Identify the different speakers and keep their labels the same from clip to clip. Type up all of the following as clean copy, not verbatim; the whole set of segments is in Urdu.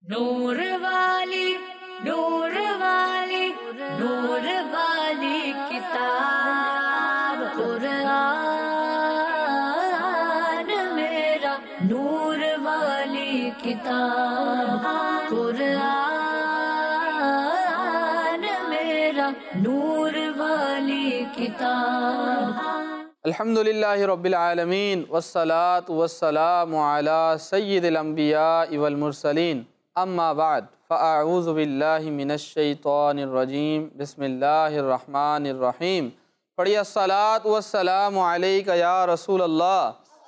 Speaker 1: نور والی نور والی نور والی کتاب قرآن میرا نور والی کتاب قرآن میرا نور والی کتاب۔
Speaker 2: الحمدللہ رب العالمین والصلاة والسلام علی سید الانبیاء والمرسلین، اما بعد فاعوذ باللہ من الشیطان الرجیم، بسم اللہ الرحمن الرحیم۔ پڑھیے الصلاة والسلام علیک یا رسول اللہ،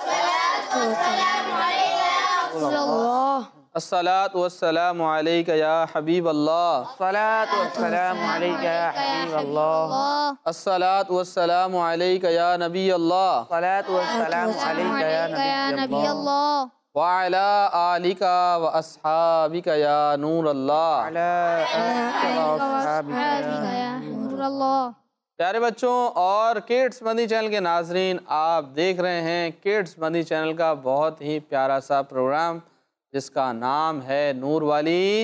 Speaker 2: الصلاة والسلام علیک یا حبیب اللہ،
Speaker 3: الصلاة والسلام علیک یا حبیب اللہ،
Speaker 2: الصلاة والسلام علیک یا نبی اللہ،
Speaker 3: الصلاة والسلام علیک یا نبی اللہ،
Speaker 2: وعلی آلک واصحابک یا نور اللہ۔
Speaker 3: وعلی آلک واصحابک یا نور اللہ۔
Speaker 2: پیارے بچوں اور کڈس مدنی چینل کے ناظرین، آپ دیکھ رہے ہیں کڈس مدنی چینل کا بہت ہی پیارا سا پروگرام جس کا نام ہے نور والی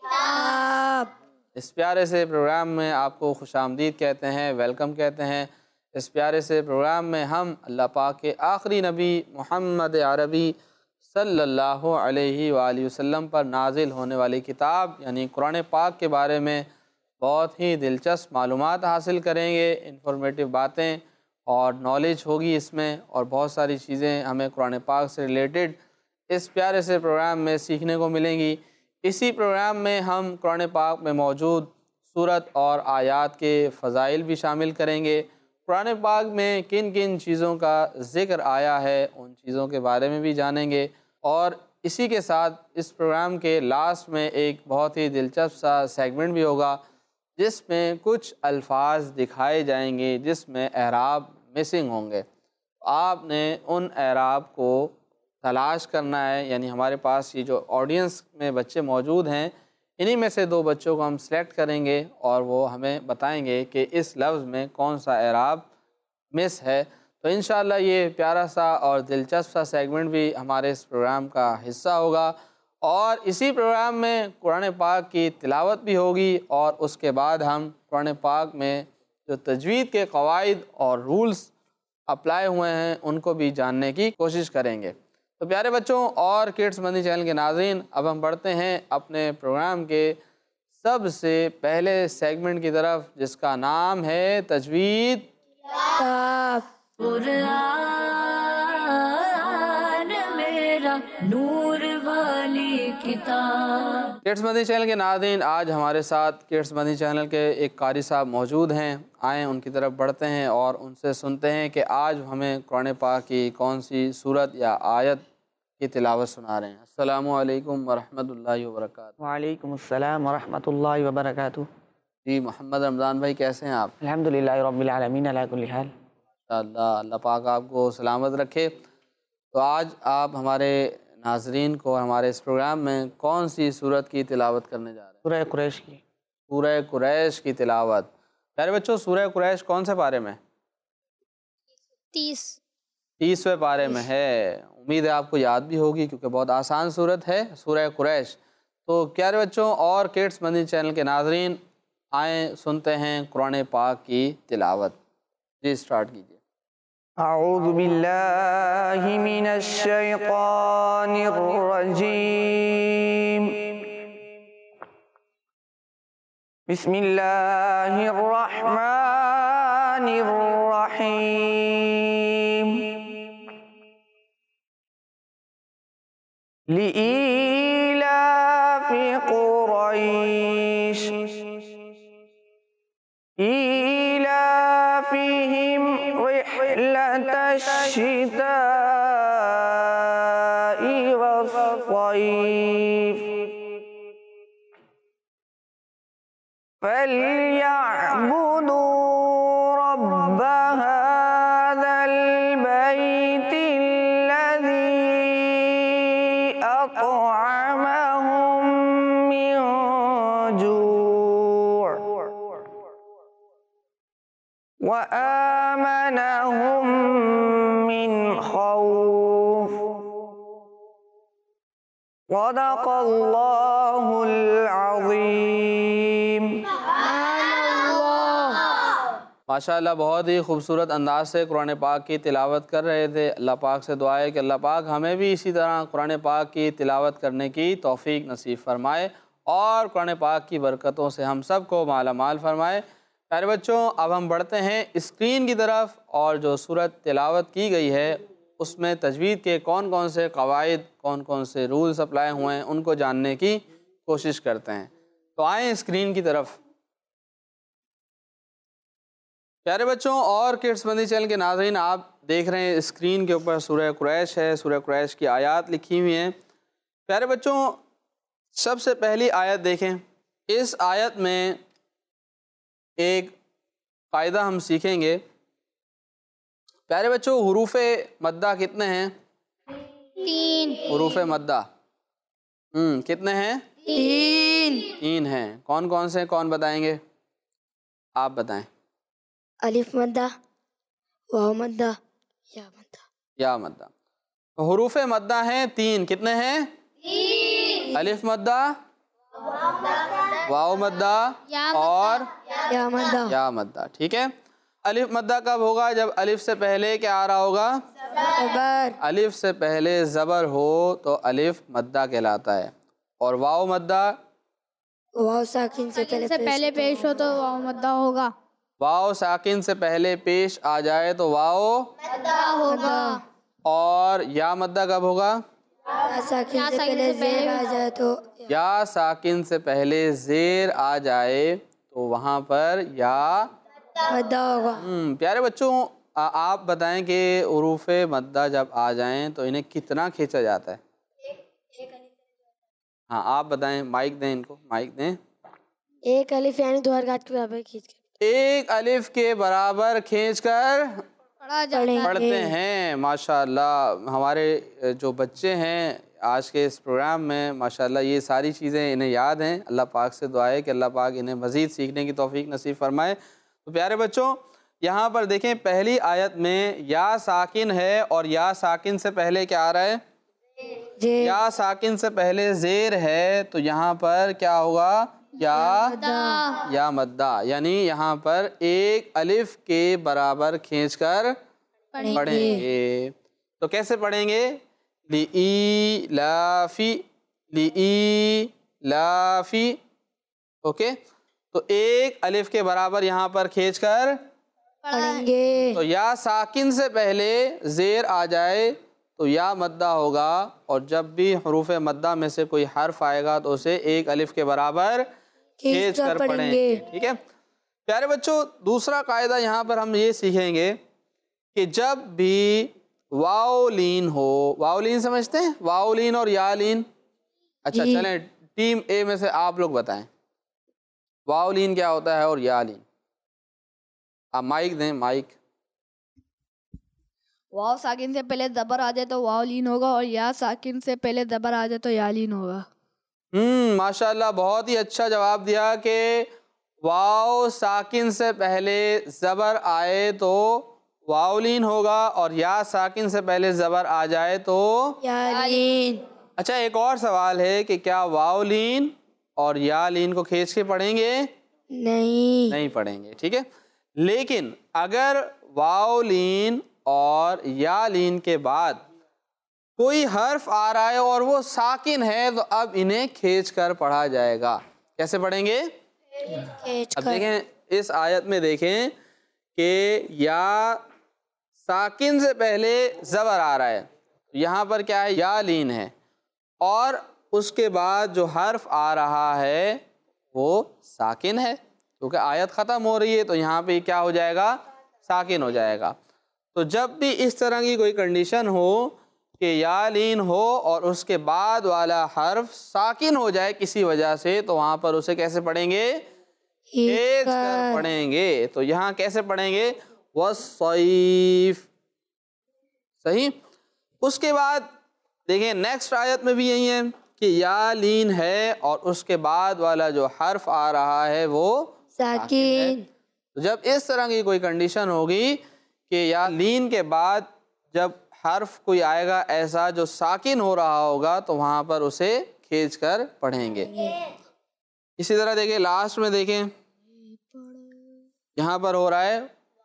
Speaker 2: کتاب۔ اس پیارے سے پروگرام میں آپ کو خوش آمدید کہتے ہیں، ویلکم کہتے ہیں۔ اس پیارے سے پروگرام میں ہم اللہ پاک کے آخری نبی محمد عربی صلی اللہ علیہ وآلہ وسلم پر نازل ہونے والی کتاب یعنی قرآن پاک کے بارے میں بہت ہی دلچسپ معلومات حاصل کریں گے، انفارمیٹیو باتیں اور نالج ہوگی اس میں، اور بہت ساری چیزیں ہمیں قرآن پاک سے ریلیٹڈ اس پیارے سے پروگرام میں سیکھنے کو ملیں گی۔ اسی پروگرام میں ہم قرآن پاک میں موجود سورت اور آیات کے فضائل بھی شامل کریں گے، قرآن پاک میں کن کن چیزوں کا ذکر آیا ہے ان چیزوں کے بارے میں بھی جانیں گے، اور اسی کے ساتھ اس پروگرام کے لاسٹ میں ایک بہت ہی دلچسپ سا سیگمنٹ بھی ہوگا جس میں کچھ الفاظ دکھائے جائیں گے جس میں اعراب مسنگ ہوں گے۔ آپ نے ان اعراب کو تلاش کرنا ہے، یعنی ہمارے پاس یہ جو آڈینس میں بچے موجود ہیں انہی میں سے 2 بچوں کو ہم سلیکٹ کریں گے اور وہ ہمیں بتائیں گے کہ اس لفظ میں کون سا اعراب مس ہے۔ تو انشاءاللہ یہ پیارا سا اور دلچسپ سا سیگمنٹ بھی ہمارے اس پروگرام کا حصہ ہوگا، اور اسی پروگرام میں قرآن پاک کی تلاوت بھی ہوگی، اور اس کے بعد ہم قرآن پاک میں جو تجوید کے قواعد اور رولز اپلائی ہوئے ہیں ان کو بھی جاننے کی کوشش کریں گے۔ تو پیارے بچوں اور کڈس مدنی چینل کے ناظرین، اب ہم بڑھتے ہیں اپنے پروگرام کے سب سے پہلے سیگمنٹ کی طرف جس کا نام ہے تجوید
Speaker 1: قرآن میرا نور والی کتاب۔
Speaker 2: کڈس مدنی چینل کے ناظرین، آج ہمارے ساتھ کڈس مدنی چینل کے ایک قاری صاحب موجود ہیں، آئیں ان کی طرف بڑھتے ہیں اور ان سے سنتے ہیں کہ آج ہمیں قرآن پاک کی کون سی صورت یا آیت کی تلاوت سنا رہے ہیں۔ السلام علیکم ورحمۃ اللہ وبرکاتہ۔
Speaker 3: وعلیکم السلام ورحمۃ اللہ وبرکاتہ۔
Speaker 2: جی محمد رمضان بھائی، کیسے ہیں آپ؟
Speaker 3: الحمدللہ رب العالمین علی کل حال۔
Speaker 2: اللہ پاک آپ کو سلامت رکھے۔ تو آج آپ ہمارے ناظرین کو ہمارے اس پروگرام میں کون سی صورت کی تلاوت کرنے جا رہے ہیں؟
Speaker 3: سورہ قریش کی۔
Speaker 2: سورہ قریش کی تلاوت۔ پیارے بچوں، سورہ قریش کون سے پارے میں؟ 30ویں پارے میں ہے۔ امید ہے آپ کو یاد بھی ہوگی کیونکہ بہت آسان صورت ہے سورہ قریش۔ تو پیارے بچوں اور کڈس مدنی چینل کے ناظرین، آئیں سنتے ہیں قرآن پاک کی تلاوت۔ جی سٹارٹ کیجیے۔
Speaker 3: اعوذ باللہ من الشیطان الرجیم، بسم اللہ الرحمن الرحیم، لإیلاف قریش إيلافهم رحلة الشتاء والصيف فليعبدوا رب هذا البيت الذي أطعمهم من جوع وآمنهم من خوف۔ صدق اللہ
Speaker 2: ماشاءاللہ بہت ہی خوبصورت انداز سے قرآن پاک کی تلاوت کر رہے تھے۔ اللہ پاک سے دعا ہے کہ اللہ پاک ہمیں بھی اسی طرح قرآن پاک کی تلاوت کرنے کی توفیق نصیب فرمائے اور قرآن پاک کی برکتوں سے ہم سب کو مالا مال فرمائے۔ پیارے بچوں، اب ہم بڑھتے ہیں اسکرین کی طرف، اور جو سورت تلاوت کی گئی ہے اس میں تجوید کے کون کون سے قواعد، کون کون سے رولز اپلائی ہوئے ہیں ان کو جاننے کی کوشش کرتے ہیں۔ تو آئیں اسکرین کی طرف۔ پیارے بچوں اور کڈس مدنی چینل کے ناظرین، آپ دیکھ رہے ہیں اسکرین کے اوپر سورہ قریش ہے، سورہ قریش کی آیات لکھی ہوئی ہیں۔ پیارے بچوں، سب سے پہلی آیت دیکھیں۔ اس آیت میں ایک قاعدہ ہم سیکھیں گے۔ پیارے بچوں، حروف مدہ کتنے ہیں؟
Speaker 3: 3
Speaker 2: حروف مدہ کتنے ہیں؟ 3 ہیں۔ کون کون سے، کون بتائیں گے؟ آپ بتائیں۔
Speaker 3: الف مدہ، واو مدہ، یا مدہ۔
Speaker 2: یا مدہ۔ حروف مدہ ہیں 3، کتنے ہیں؟ الف مدہ، واو مدہ اور
Speaker 3: یا مدہ۔
Speaker 2: یا مدہ، ٹھیک ہے۔ الف مدہ کب ہوگا؟ جب الف سے پہلے کیا آ رہا ہوگا؟
Speaker 3: زبر۔
Speaker 2: الف سے پہلے زبر ہو تو الف مدہ کہلاتا ہے۔ اور واو مدہ؟
Speaker 3: واو ساکن سے پہلے پیش ہو تو واو مدہ ہوگا۔
Speaker 2: واو ساکن سے پہلے پیش آ جائے تو واو
Speaker 3: ہوگا۔
Speaker 2: اور یا مدہ کب ہوگا؟
Speaker 3: یا ساکن سے پہلے زیر آ جائے تو
Speaker 2: یا ساکن سے پہلے زیر آ جائے تو وہاں پر یا
Speaker 3: مدہ ہوگا۔
Speaker 2: پیارے بچوں، آپ بتائیں کہ حروف مدہ جب آ جائیں تو انہیں کتنا کھینچا جاتا ہے؟ ہاں آپ بتائیں، مائک دیں ان کو، مائک دیں۔
Speaker 3: ایک الف یعنی 2 حرکات کے برابر کھینچ کے
Speaker 2: ایک الف کے برابر کھینچ کر
Speaker 3: پڑھیں
Speaker 2: پڑھتے ہیں۔ ماشاءاللہ ہمارے جو بچے ہیں آج کے اس پروگرام میں، ماشاءاللہ یہ ساری چیزیں انہیں یاد ہیں۔ اللہ پاک سے دعا ہے کہ اللہ پاک انہیں مزید سیکھنے کی توفیق نصیب فرمائے۔ تو پیارے بچوں، یہاں پر دیکھیں پہلی آیت میں یا ساکن ہے، اور یا ساکن سے پہلے کیا آ رہا ہے؟ یا ساکن سے پہلے زیر ہے، تو یہاں پر کیا ہوگا؟ یا مدہ، یعنی یہاں پر ایک الف کے برابر کھینچ کر پڑھیں گے۔ تو کیسے پڑھیں گے؟ لِإِيلَافِ، لِإِيلَافِ، اوکے۔ تو ایک الف کے برابر یہاں پر کھینچ کر
Speaker 3: پڑھیں گے۔
Speaker 2: تو یا ساکن سے پہلے زیر آ جائے تو یا مدہ ہوگا، اور جب بھی حروف مدہ میں سے کوئی حرف آئے گا تو اسے ایک الف کے برابر کھینچ کر پڑھیں گے، ٹھیک ہے۔ پیارے بچوں، دوسرا قاعدہ یہاں پر ہم یہ سیکھیں گے کہ جب بھی واو لین ہو، واو لین سمجھتے ہیں؟ واو لین اور یا لین؟ اچھا چلیں، ٹیم اے میں سے آپ لوگ بتائیں واو لین کیا ہوتا ہے اور یا لین۔ آپ مائک دیں، مائک۔
Speaker 4: واو ساکن سے پہلے زبر آ جائے تو واو لین ہوگا، اور یا ساکن سے پہلے زبر آ جائے تو یا لین ہوگا۔
Speaker 2: ماشاءاللہ بہت ہی اچھا جواب دیا کہ واو ساکن سے پہلے زبر آئے تو واو لین ہوگا، اور یا ساکن سے پہلے زبر آ جائے تو
Speaker 3: یا لین۔
Speaker 2: اچھا ایک اور سوال ہے کہ کیا واو لین اور یا لین کو کھینچ کے پڑھیں گے؟ نہیں پڑھیں گے، ٹھیک ہے۔ لیکن اگر واو لین اور یا لین کے بعد کوئی حرف آ رہا ہے اور وہ ساکن ہے تو اب انہیں کھینچ کر پڑھا جائے گا۔ کیسے پڑھیں گے؟ اب دیکھیں اس آیت میں دیکھیں کہ یا ساکن سے پہلے زبر آ رہا ہے، یہاں پر کیا ہے؟ یا لین ہے، اور اس کے بعد جو حرف آ رہا ہے وہ ساکن ہے، کیونکہ آیت ختم ہو رہی ہے تو یہاں پہ کیا ہو جائے گا؟ ساکن ہو جائے گا۔ تو جب بھی اس طرح کی کوئی کنڈیشن ہو کہ یا لین ہو اور اس کے بعد والا حرف ساکن ہو جائے کسی وجہ سے، تو وہاں پر اسے کیسے پڑھیں گے؟ کھینچ کر پڑھیں گے۔ تو یہاں کیسے پڑھیں گے؟ وَالصَّيْفِ، صحیح۔ اس کے بعد دیکھیں نیکسٹ آیت میں بھی یہی ہے کہ یا لین ہے اور اس کے بعد والا جو حرف آ رہا ہے وہ
Speaker 3: ساکن۔
Speaker 2: تو جب اس طرح کی کوئی کنڈیشن ہوگی کہ یا لین کے بعد جب حرف کوئی آئے گا ایسا جو ساکن ہو رہا ہوگا تو وہاں پر اسے کھینچ کر پڑھیں گے۔ اسی طرح دیکھیں لاسٹ میں دیکھیں یہاں پر ہو رہا ہے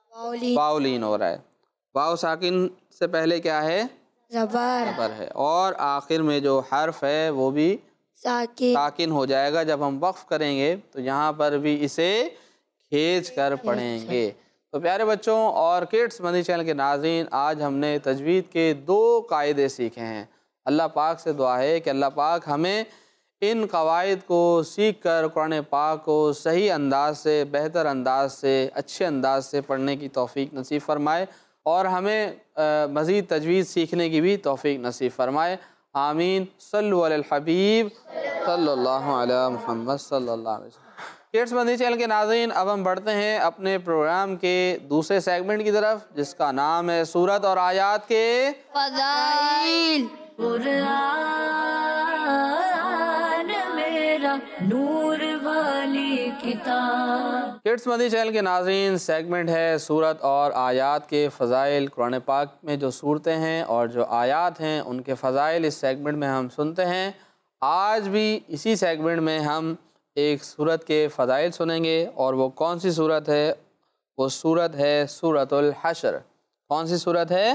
Speaker 2: واولین ہو رہا ہے. واو ساکن سے پہلے کیا ہے؟
Speaker 3: زبر.
Speaker 2: زبر ہے. اور آخر میں جو حرف ہے وہ بھی
Speaker 3: ساکن.
Speaker 2: ساکن ہو جائے گا. جب ہم وقف کریں گے تو یہاں پر بھی اسے کھینچ کر پڑھیں گے. تو پیارے بچوں اور کڈس مدنی چینل کے ناظرین، آج ہم نے تجوید کے 2 قاعدے سیکھے ہیں. اللہ پاک سے دعا ہے کہ اللہ پاک ہمیں ان قواعد کو سیکھ کر قرآن پاک کو صحیح انداز سے، بہتر انداز سے، اچھے انداز سے پڑھنے کی توفیق نصیب فرمائے، اور ہمیں مزید تجوید سیکھنے کی بھی توفیق نصیب فرمائے. آمین. صلو علی الحبیب صلی اللہ علیہ محمد صلی اللہ علیہ وسلم. کڈس مدنی چینل کے ناظرین، اب ہم بڑھتے ہیں اپنے پروگرام کے دوسرے سیگمنٹ کی طرف، جس کا نام ہے سورت اور آیات کے
Speaker 4: فضائل.
Speaker 1: قرآن میرا نور والی کتاب.
Speaker 2: کڈس مدنی چینل کے ناظرین، سیگمنٹ ہے سورت اور آیات کے فضائل. قرآن پاک میں جو صورتیں ہیں اور جو آیات ہیں ان کے فضائل اس سیگمنٹ میں ہم سنتے ہیں. آج بھی اسی سیگمنٹ میں ہم ایک سورت کے فضائل سنیں گے، اور وہ کون سی سورت ہے؟ وہ سورت ہے سورۃ الحشر. کون سی سورت ہے؟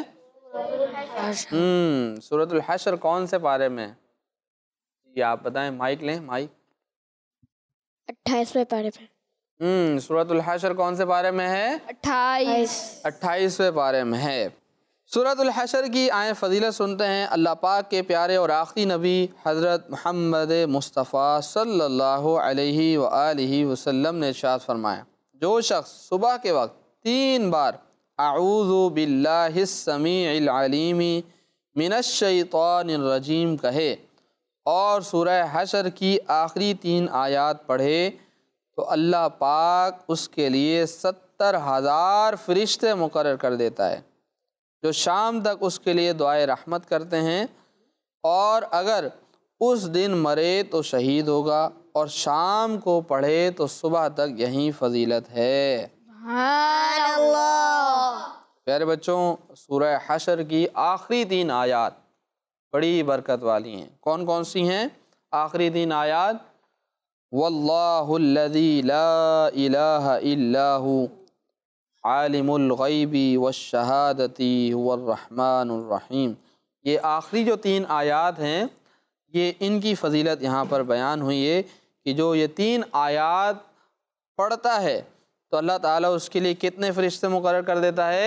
Speaker 2: سورۃ الحشر کون سے پارے میں؟ یہ آپ بتائیں. مائک لیں، مائک.
Speaker 3: 28ویں پارے پہ.
Speaker 2: سورۃ الحشر کون سے پارے میں ہے؟ 28ویں پارے میں ہے. سورۃ الحشر کی آئیں فضیلت سنتے ہیں. اللہ پاک کے پیارے اور آخری نبی حضرت محمد مصطفیٰ صلی اللہ علیہ وآلہ وسلم نے ارشاد فرمایا، جو شخص صبح کے وقت 3 بار اعوذ باللہ السمیع العلیم من الشیطان الرجیم کہے اور سورہ حشر کی آخری 3 آیات پڑھے تو اللہ پاک اس کے لیے 70,000 فرشتے مقرر کر دیتا ہے، جو شام تک اس کے لیے دعائے رحمت کرتے ہیں، اور اگر اس دن مرے تو شہید ہوگا، اور شام کو پڑھے تو صبح تک یہی فضیلت ہے.
Speaker 4: سبحان اللہ.
Speaker 2: پیارے بچوں، سورہ حشر کی آخری 3 آیات بڑی برکت والی ہیں. کون کون سی ہیں آخری 3 آیات؟ واللہ الذی لا الہ الا ہو عالم الغیب والشہادۃ هو الرحمن الرحیم. یہ آخری جو 3 آیات ہیں، یہ ان کی فضیلت یہاں پر بیان ہوئی ہے کہ جو یہ 3 آیات پڑھتا ہے تو اللہ تعالیٰ اس کے لیے کتنے فرشتے مقرر کر دیتا ہے؟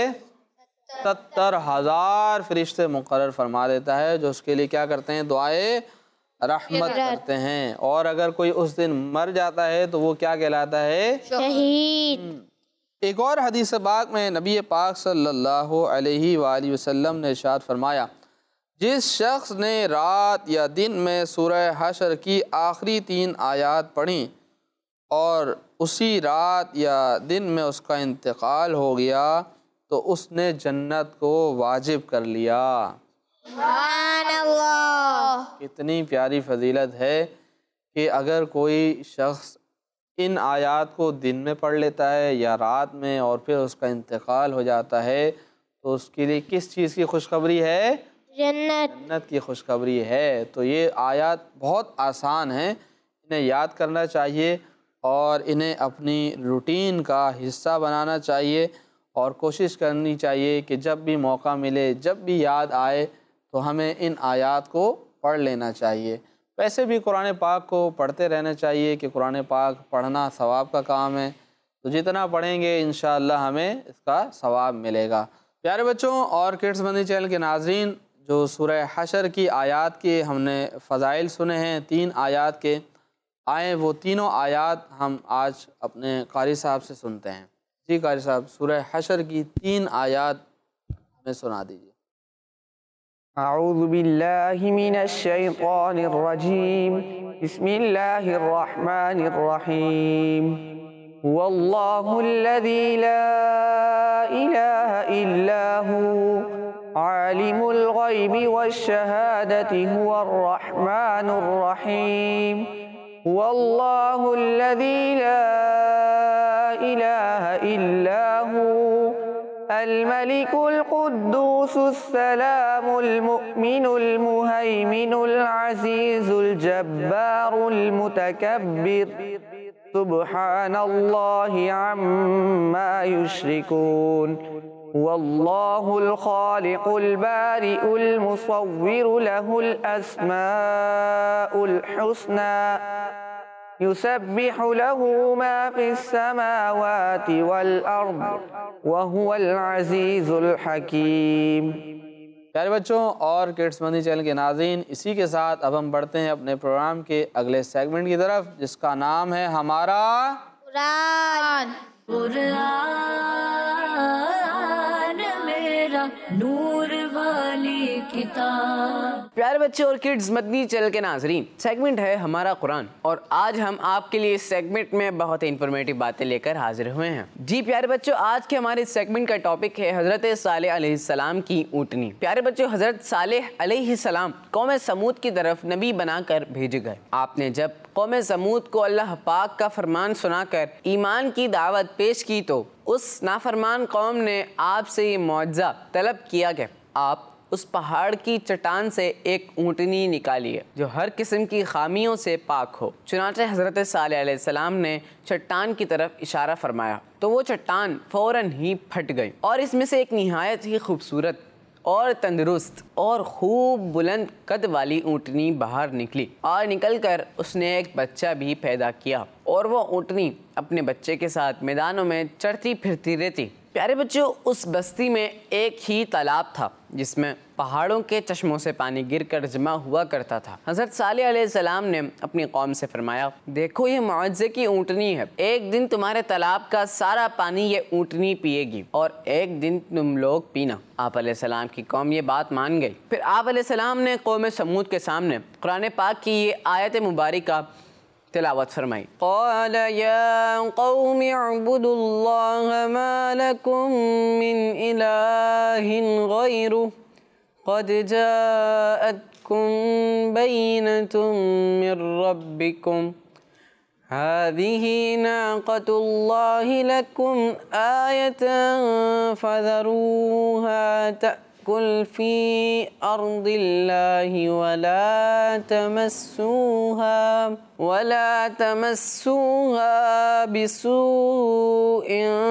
Speaker 2: 70,000 فرشتے مقرر فرما دیتا ہے، جو اس کے لیے کیا کرتے ہیں؟ دعائے رحمت کرتے ہیں. اور اگر کوئی اس دن مر جاتا ہے تو وہ کیا کہلاتا ہے؟
Speaker 3: شہید.
Speaker 2: ایک اور حدیث پاک میں نبی پاک صلی اللہ علیہ وآلہ وسلم نے ارشاد فرمایا، جس شخص نے رات یا دن میں سورہ حشر کی آخری 3 آیات پڑھیں اور اسی رات یا دن میں اس کا انتقال ہو گیا تو اس نے جنت کو واجب کر لیا.
Speaker 4: سبحان اللہ.
Speaker 2: کتنی پیاری فضیلت ہے کہ اگر کوئی شخص ان آیات کو دن میں پڑھ لیتا ہے یا رات میں اور پھر اس کا انتقال ہو جاتا ہے تو اس کے لیے کس چیز کی خوشخبری ہے؟ جنت کی خوشخبری ہے. تو یہ آیات بہت آسان ہیں، انہیں یاد کرنا چاہیے اور انہیں اپنی روٹین کا حصہ بنانا چاہیے، اور کوشش کرنی چاہیے کہ جب بھی موقع ملے، جب بھی یاد آئے تو ہمیں ان آیات کو پڑھ لینا چاہیے. ویسے بھی قرآن پاک کو پڑھتے رہنا چاہیے کہ قرآن پاک پڑھنا ثواب کا کام ہے، تو جتنا پڑھیں گے انشاءاللہ ہمیں اس کا ثواب ملے گا. پیارے بچوں اور کڈس مدنی چینل کے ناظرین، جو سورہ حشر کی آیات کے ہم نے فضائل سنے ہیں 3 آیات کے، آئیں وہ تینوں آیات ہم آج اپنے قاری صاحب سے سنتے ہیں. جی قاری صاحب، سورہ حشر کی 3 آیات ہمیں سنا دیجیے.
Speaker 5: اعوذ باللہ من الشیطان الرجیم بسم اللہ الرحمن الرحیم هو اللہ الذی لا الہ الا هو عالم الغیب والشہادۃ هو الرحمن الرحیم هو اللہ الذی لا الہ الا هو الملك القدوس السلام المؤمن المهيمن العزيز الجبار المتكبر سبحان اللہ عما یشرکون واللہ الخالق البارئ المصور له الاسماء الحسنى يسبح له ما في السماوات والارض وهو العزیز الحکیم۔
Speaker 2: پیارے بچوں اور کڈس مدنی چینل کے ناظرین، اسی کے ساتھ اب ہم بڑھتے ہیں اپنے پروگرام کے اگلے سیگمنٹ کی طرف، جس کا نام ہے ہمارا
Speaker 4: قرآن۔
Speaker 1: قرآن میرا نور والی کتاب۔
Speaker 6: پیارے بچے اور کڈز مدنی چینل کے ناظرین، سیگمنٹ ہے ہمارا قرآن، اور آج ہم آپ کے لیے اس سیگمنٹ میں بہت انفارمیٹیو باتیں لے کر حاضر ہوئے ہیں۔ جی پیارے بچوں، آج کے ہمارے سیگمنٹ کا ٹاپک ہے حضرت صالح علیہ السلام کی اونٹنی۔ پیارے بچوں، حضرت صالح علیہ السلام قوم سمود کی طرف نبی بنا کر بھیجے گئے۔ آپ نے جب قوم سمود کو اللہ پاک کا فرمان سنا کر ایمان کی دعوت پیش کی تو اس نافرمان قوم نے آپ سے یہ معجزہ طلب کیا کہ آپ اس پہاڑ کی چٹان سے ایک اونٹنی نکالیے جو ہر قسم کی خامیوں سے پاک ہو۔ چنانچہ حضرت صالح علیہ السلام نے چٹان کی طرف اشارہ فرمایا تو وہ چٹان فوراً ہی پھٹ گئی، اور اس میں سے ایک نہایت ہی خوبصورت اور تندرست اور خوب بلند قد والی اونٹنی باہر نکلی، اور نکل کر اس نے ایک بچہ بھی پیدا کیا، اور وہ اونٹنی اپنے بچے کے ساتھ میدانوں میں چرتی پھرتی رہتی۔ پیارے بچوں، اس بستی میں ایک ہی تالاب تھا جس میں پہاڑوں کے چشموں سے پانی گر کر جمع ہوا کرتا تھا۔ حضرت صالح علیہ السلام نے اپنی قوم سے فرمایا، دیکھو یہ معجزے کی اونٹنی ہے، ایک دن تمہارے تالاب کا سارا پانی یہ اونٹنی پیے گی اور ایک دن تم لوگ پینا۔ آپ علیہ السلام کی قوم یہ بات مان گئی۔ پھر آپ علیہ السلام نے قوم سمود کے سامنے قرآن پاک کی یہ آیت مبارکہ تلاوت فرمائی، قال یا قوم اعبدوا اللہ ما لکم من الہ غیرہ قد جاءتکم بینۃ من ربکم هذه ناقة الله لكم آية فذروها تأكل في أرض الله ولا تمسوها بسوء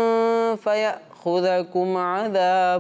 Speaker 6: فيأخذكم عذاب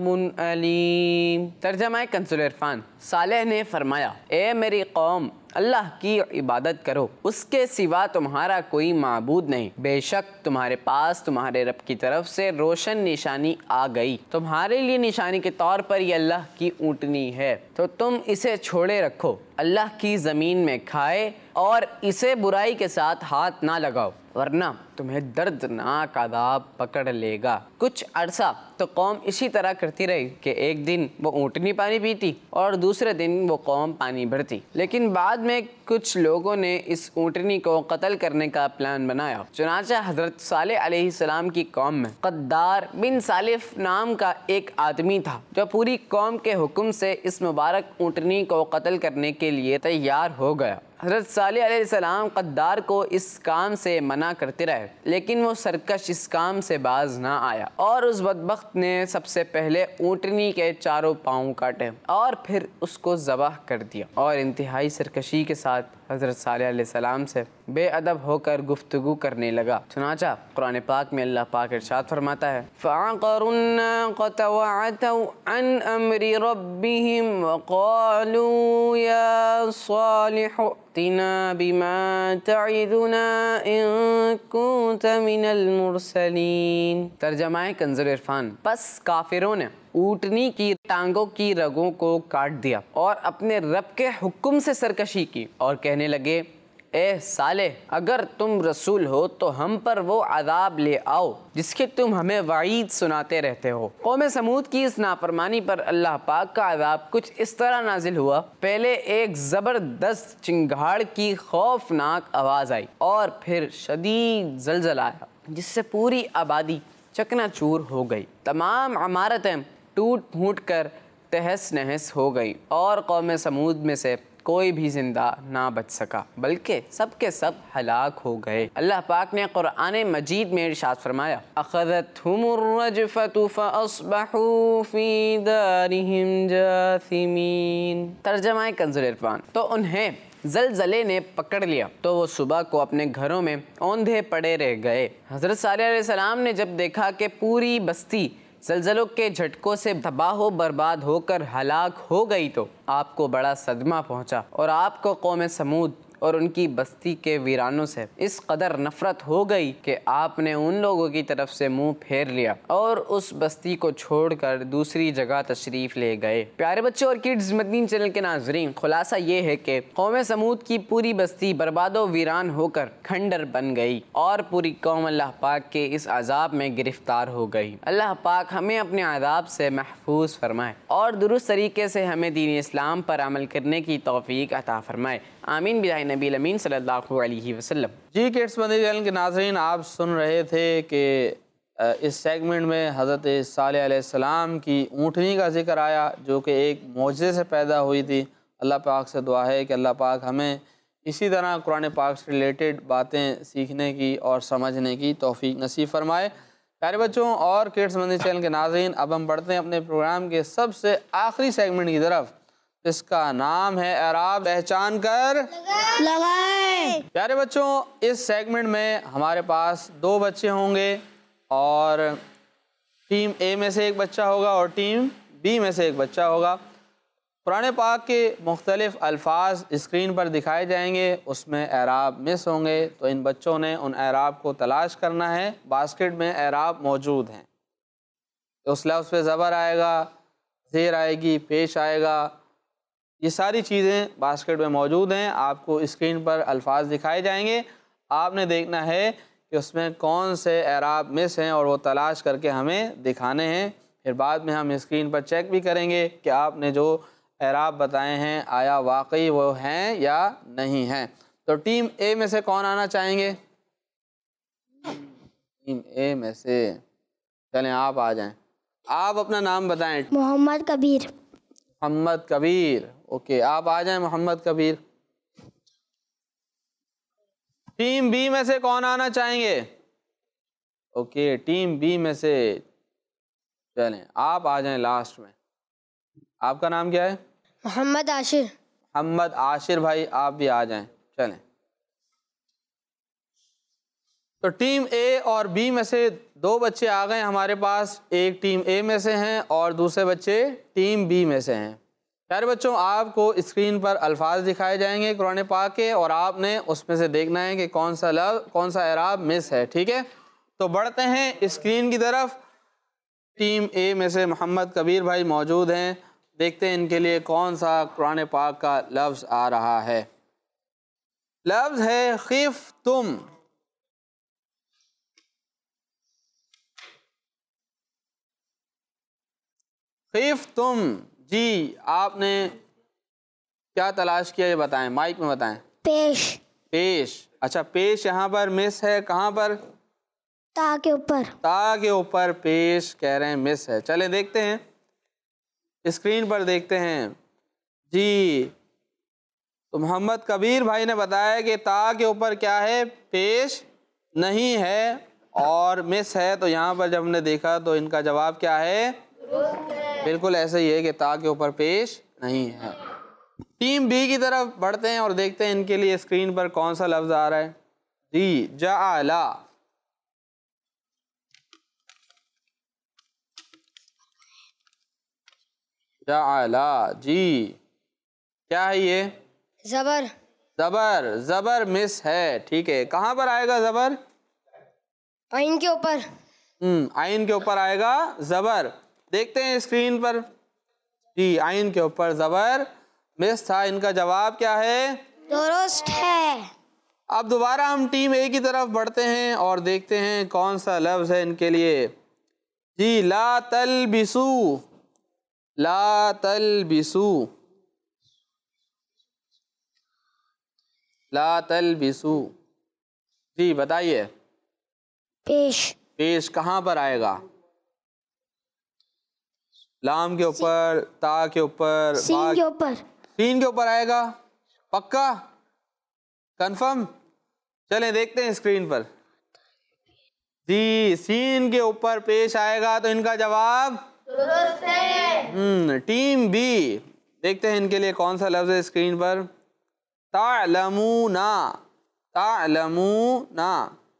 Speaker 6: أليم۔ ترجمہ کنز العرفان۔ صالح نے فرمایا، اے میری قوم، اللہ کی عبادت کرو، اس کے سوا تمہارا کوئی معبود نہیں، بے شک تمہارے پاس تمہارے رب کی طرف سے روشن نشانی آ گئی، تمہارے لیے نشانی کے طور پر یہ اللہ کی اونٹنی ہے، تو تم اسے چھوڑے رکھو، اللہ کی زمین میں کھائے اور اسے برائی کے ساتھ ہاتھ نہ لگاؤ، ورنہ تمہیں دردناک عذاب پکڑ لے گا۔ کچھ عرصہ تو قوم اسی طرح کرتی رہی کہ ایک دن وہ اونٹنی پانی پیتی اور دوسرے دن وہ قوم پانی بھرتی، لیکن بعد میں کچھ لوگوں نے اس اونٹنی کو قتل کرنے کا پلان بنایا۔ چنانچہ حضرت صالح علیہ السلام کی قوم میں قدار بن صالف نام کا ایک آدمی تھا جو پوری قوم کے حکم سے اس مبارک اونٹنی کو قتل کرنے کے لیے تیار ہو گیا۔ حضرت صالح علیہ السلام قدار کو اس کام سے منع کرتے رہے، لیکن وہ سرکش اس کام سے باز نہ آیا، اور اس بدبخت نے سب سے پہلے اونٹنی کے چاروں پاؤں کاٹے اور پھر اس کو ذبح کر دیا، اور انتہائی سرکشی کے ساتھ حضرت صالح علیہ السلام سے بے ادب ہو کر گفتگو کرنے لگا۔ چنانچہ قرآن پاک میں اللہ پاک ارشاد فرماتا ہے، فَعَقَرُوا النَّاقَةَ وَعَتَوْا عَنْ أَمْرِ رَبِّهِمْ وَقَالُوا يَا صَالِحُ ائْتِنَا بِمَا تَعِدُنَا إِن كُنتَ مِنَ الْمُرْسَلِينَ۔ ترجمہ کنز العرفان۔ پس کافروں نے اونٹنی کی ٹانگوں کی رگوں کو کاٹ دیا اور اپنے رب کے حکم سے سرکشی کی اور کہنے لگے، اے صالح، اگر تم رسول ہو تو ہم پر وہ عذاب لے آؤ جس کے تم ہمیں وعید سناتے رہتے ہو۔ قوم سمود کی اس نافرمانی پر اللہ پاک کا عذاب کچھ اس طرح نازل ہوا، پہلے ایک زبردست چنگھاڑ کی خوفناک آواز آئی اور پھر شدید زلزلہ آیا جس سے پوری آبادی چکنا چور ہو گئی، تمام عمارتیں ٹوٹ پھوٹ کر تہس نہس ہو گئی اور قوم سمود میں سے کوئی بھی زندہ نہ بچ سکا بلکہ سب کے سب ہلاک ہو گئے۔ اللہ پاک نے قرآن مجید میں ارشاد فرمایا، اخذتهم الرجفة فاصبحوا في دارهم جاثمين۔ ترجمہ کنز العرفان۔ تو انہیں زلزلے نے پکڑ لیا تو وہ صبح کو اپنے گھروں میں اوندھے پڑے رہ گئے۔ حضرت صالح علیہ السلام نے جب دیکھا کہ پوری بستی زلزلوں کے جھٹکوں سے تباہ و برباد ہو کر ہلاک ہو گئی تو آپ کو بڑا صدمہ پہنچا، اور آپ کو قوم سمود اور ان کی بستی کے ویرانوں سے اس قدر نفرت ہو گئی کہ آپ نے ان لوگوں کی طرف سے منہ پھیر لیا اور اس بستی کو چھوڑ کر دوسری جگہ تشریف لے گئے۔ پیارے بچوں اور کڈز مدنی چینل کے ناظرین، خلاصہ یہ ہے کہ قوم سمود کی پوری بستی برباد و ویران ہو کر کھنڈر بن گئی اور پوری قوم اللہ پاک کے اس عذاب میں گرفتار ہو گئی۔ اللہ پاک ہمیں اپنے عذاب سے محفوظ فرمائے اور درست طریقے سے ہمیں دین اسلام پر عمل کرنے کی توفیق عطا فرمائے، آمین بجاہ نبی الامین صلی اللہ علیہ وسلم۔
Speaker 2: جی کڈس مدنی چینل کے ناظرین، آپ سن رہے تھے کہ اس سیگمنٹ میں حضرت صالح علیہ السلام کی اونٹنی کا ذکر آیا جو کہ ایک معجزے سے پیدا ہوئی تھی۔ اللہ پاک سے دعا ہے کہ اللہ پاک ہمیں اسی طرح قرآن پاک سے ریلیٹڈ باتیں سیکھنے کی اور سمجھنے کی توفیق نصیب فرمائے۔ پیارے بچوں اور کڈس مدنی چینل کے ناظرین، اب ہم بڑھتے ہیں اپنے پروگرام کے سب سے آخری سیگمنٹ کی طرف، جس کا نام ہے اعراب پہچان کر
Speaker 3: لگائیں۔
Speaker 2: پیارے بچوں، اس سیگمنٹ میں ہمارے پاس 2 بچے ہوں گے اور ٹیم اے میں سے ایک بچہ ہوگا اور ٹیم بی میں سے ایک بچہ ہوگا۔ قرآن پاک کے مختلف الفاظ اسکرین پر دکھائے جائیں گے، اس میں اعراب مس ہوں گے، تو ان بچوں نے ان اعراب کو تلاش کرنا ہے۔ باسکٹ میں اعراب موجود ہیں، اس لفظ پہ زبر آئے گا، زیر آئے گی، پیش آئے گا، یہ ساری چیزیں باسکٹ میں موجود ہیں۔ آپ کو اسکرین پر الفاظ دکھائے جائیں گے، آپ نے دیکھنا ہے کہ اس میں کون سے اعراب مس ہیں اور وہ تلاش کر کے ہمیں دکھانے ہیں۔ پھر بعد میں ہم اسکرین پر چیک بھی کریں گے کہ آپ نے جو اعراب بتائے ہیں آیا واقعی وہ ہیں یا نہیں ہیں۔ تو ٹیم اے میں سے کون آنا چاہیں گے؟ ٹیم اے میں سے چلیں آپ آ جائیں، آپ اپنا نام بتائیں۔
Speaker 3: محمد کبیر۔
Speaker 2: محمد کبیر، اوکے، آپ آ جائیں محمد کبیر۔ ٹیم بی میں سے کون آنا چاہیں گے؟ اوکے، ٹیم بی میں سے چلیں آپ آ جائیں لاسٹ میں۔ آپ کا نام کیا ہے؟
Speaker 3: محمد عاشر۔
Speaker 2: محمد عاشر بھائی، آپ بھی آ جائیں، چلیں۔ تو ٹیم اے اور بی میں سے 2 بچے آ گئے ہمارے پاس، ایک ٹیم اے میں سے ہیں اور دوسرے بچے ٹیم بی میں سے ہیں۔ پیارے بچوں، آپ کو اسکرین پر الفاظ دکھائے جائیں گے قرآن پاک کے اور آپ نے اس میں سے دیکھنا ہے کہ کون سا اعراب مس ہے، ٹھیک ہے؟ تو بڑھتے ہیں اسکرین کی طرف۔ ٹیم اے میں سے محمد کبیر بھائی موجود ہیں، دیکھتے ہیں ان کے لیے کون سا قرآن پاک کا لفظ آ رہا ہے۔ لفظ ہے خفتم۔ خفتم، جی آپ نے کیا تلاش کیا یہ بتائیں، مائک میں بتائیں۔
Speaker 3: پیش۔
Speaker 2: پیش، اچھا پیش یہاں پر مس ہے، کہاں پر؟
Speaker 3: تا کے اوپر۔
Speaker 2: تا کے اوپر پیش کہہ رہے ہیں مس ہے۔ چلیں دیکھتے ہیں اسکرین پر، دیکھتے ہیں جی۔ تو محمد کبیر بھائی نے بتایا کہ تا کے اوپر کیا ہے؟ پیش نہیں ہے اور مس ہے، تو یہاں پر جب ہم نے دیکھا تو ان کا جواب کیا ہے؟ بالکل ایسے ہی ہے کہ تا کے اوپر پیش نہیں ہے۔ ٹیم بی کی طرف بڑھتے ہیں اور دیکھتے ہیں ان کے لیے اسکرین پر کون سا لفظ آ رہا ہے۔ جی جعلا۔ جعلا، جی کیا ہے یہ؟
Speaker 3: زبر۔
Speaker 2: زبر، زبر مس ہے، ٹھیک ہے۔ کہاں پر آئے گا زبر؟
Speaker 3: عین کے اوپر۔
Speaker 2: عین کے اوپر آئے گا زبر، دیکھتے ہیں اسکرین پر۔ جی عین کے اوپر زبر مس تھا، ان کا جواب کیا ہے؟
Speaker 3: درست ہے۔
Speaker 2: اب دوبارہ ہم ٹیم اے کی طرف بڑھتے ہیں اور دیکھتے ہیں کون سا لفظ ہے ان کے لیے۔ جی لا تلبسو، لا تلبسو، لا تلبسو، جی بتائیے۔
Speaker 3: پیش۔
Speaker 2: پیش کہاں پر آئے گا؟ لام کے اوپر، تا کے اوپر،
Speaker 3: سین کے اوپر۔
Speaker 2: سین کے اوپر آئے گا، پکا کنفرم؟ چلیں دیکھتے ہیں اسکرین پر۔ جی سین کے اوپر پیش آئے گا، تو ان کا جواب درست ہے۔ ٹیم بی، دیکھتے ہیں ان کے لیے کون سا لفظ ہے اسکرین پر۔ تعلمون تعلمون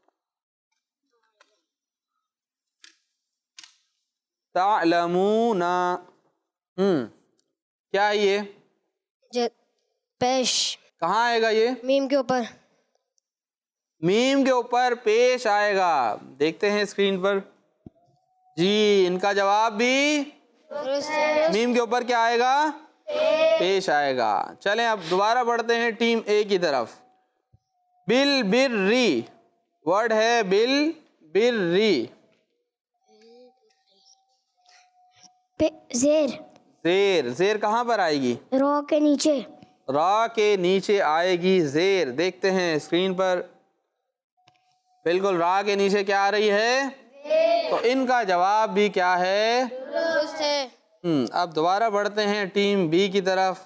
Speaker 2: تعلمون کیا ہے یہ؟
Speaker 3: پیش
Speaker 2: کہاں آئے گا یہ؟
Speaker 3: میم کے اوپر.
Speaker 2: میم کے اوپر پیش آئے گا. دیکھتے ہیں اسکرین پر. جی ان کا جواب بھی میم کے اوپر کیا آئے گا؟ پیش آئے گا. چلیں اب دوبارہ بڑھتے ہیں ٹیم اے کی طرف. بالبری ورڈ ہے بالبری.
Speaker 3: زیر
Speaker 2: زیر زیر کہاں پر آئے گی؟
Speaker 3: رو کے نیچے.
Speaker 2: را کے نیچے آئے گی زیر. دیکھتے ہیں اسکرین پر. بالکل را کے نیچے کیا آ رہی ہے؟ تو ان کا جواب بھی کیا ہے؟
Speaker 3: درست ہے.
Speaker 2: اب دوبارہ بڑھتے ہیں ٹیم بی کی طرف.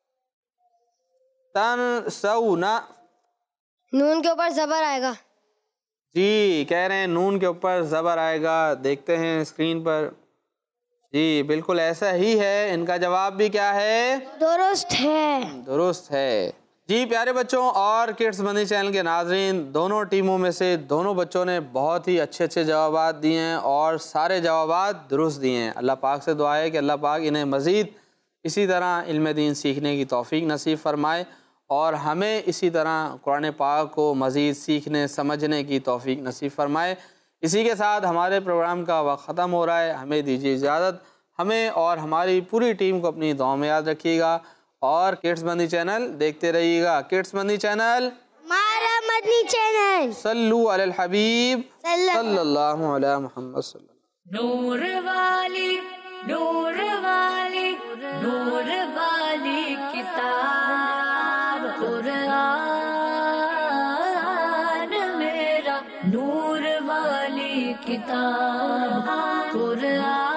Speaker 2: تنسون
Speaker 3: نون کے اوپر زبر آئے گا.
Speaker 2: جی کہہ رہے ہیں نون کے اوپر زبر آئے گا. دیکھتے ہیں اسکرین پر. جی بالکل ایسا ہی ہے. ان کا جواب بھی کیا ہے؟
Speaker 3: درست ہے.
Speaker 2: درست ہے. جی پیارے بچوں اور کڈس مدنی چینل کے ناظرین، دونوں ٹیموں میں سے دونوں بچوں نے بہت ہی اچھے اچھے جوابات دیے ہیں اور سارے جوابات درست دیے ہیں. اللہ پاک سے دعا ہے کہ اللہ پاک انہیں مزید اسی طرح علم دین سیکھنے کی توفیق نصیب فرمائے اور ہمیں اسی طرح قرآن پاک کو مزید سیکھنے سمجھنے کی توفیق نصیب فرمائے. اسی کے ساتھ ہمارے پروگرام کا وقت ختم ہو رہا ہے. ہمیں دیجیے اجازت. ہمیں اور ہماری پوری ٹیم کو اپنی دعاؤں میں یاد رکھیے گا اور کڈس مدنی چینل دیکھتے رہیے گا. کڈس مدنی چینل
Speaker 3: ہمارا مدنی چینل.
Speaker 2: صلو علی الحبیب صلی اللہ علی محمد صلی اللہ.
Speaker 1: نور والی نور والی نور والی کتاب قرآن میرا نور والی کتاب قرآن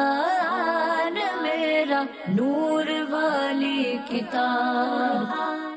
Speaker 1: میرا نور والی کتاب